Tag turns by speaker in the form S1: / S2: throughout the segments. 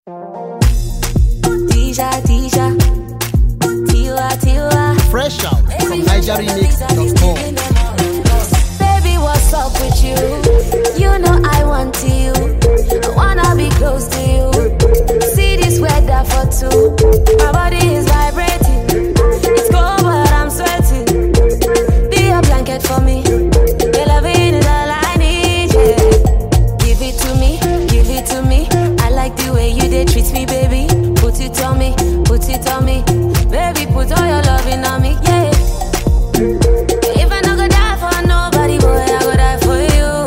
S1: Fresh out from NigerRemix.com.
S2: Baby, what's up with you? You know I want you. I wanna be close to you. See this weather for two. My body is vibrating. It's cold but I'm sweating. Be a blanket for me. Your loving is all I need, yeah. Give it to me, give it to me. I like the way you dey treat me, baby. Put it on me, put it on me. Baby, put all your loving on me, yeah. If I no go die for nobody, boy, I go die for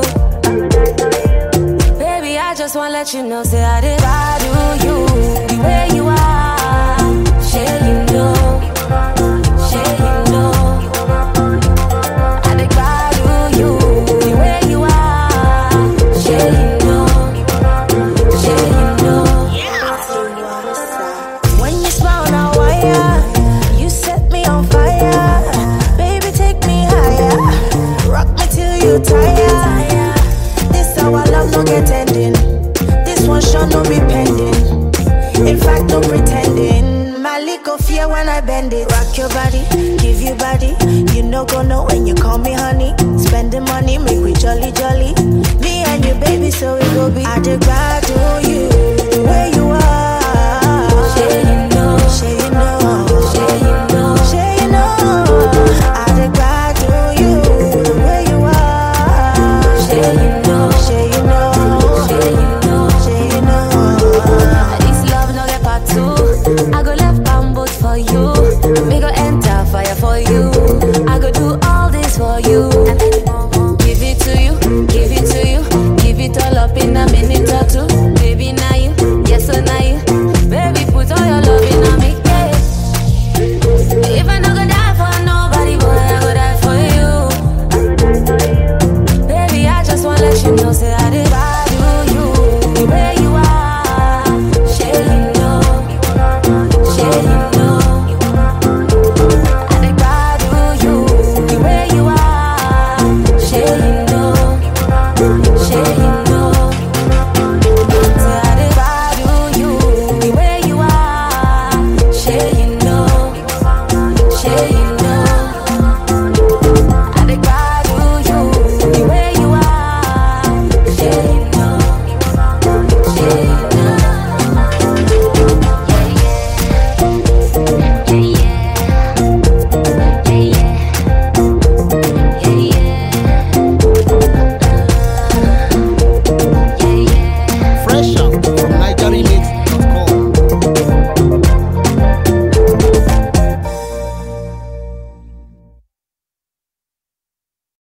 S2: you. Baby, I just wanna let you know, say I did value you the way you are. Share you know, share you know. I did value you the way you are. Share you know, share you know. When you smile now, wire, you set me on fire. Baby, take me higher. Rock me till you tire. This our love no get ending. This one sure no be pending. In fact, no pretending. My little fear when I bend it. Rock your body, give you body. You no go know when you call me honey. Spend the money, make we jolly jolly. Me and you, baby, so it go be. I dig bad to you.